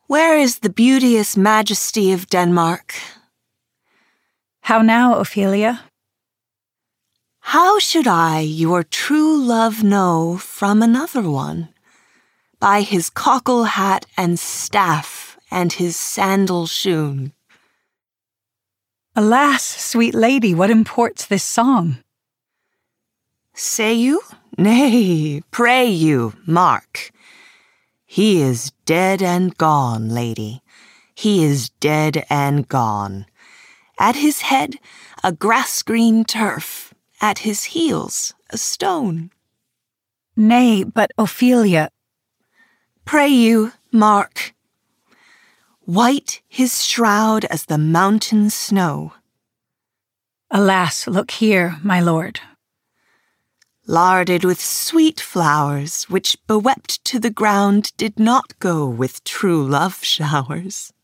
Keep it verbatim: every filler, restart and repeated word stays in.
Where is the beauteous majesty of Denmark? How now, Ophelia? How should I your true love know from another one? By his cockle hat and staff, and his sandal shoon. Alas, sweet lady, what imports this song? Say you? Nay, pray you, mark. He is dead and gone, lady. He is dead and gone. At his head, a grass-green turf. At his heels, a stone. Nay, but Ophelia... Pray you, mark. White his shroud as the mountain snow. Alas, look here, my lord. Larded with sweet flowers, which bewept to the ground did not go with true love showers.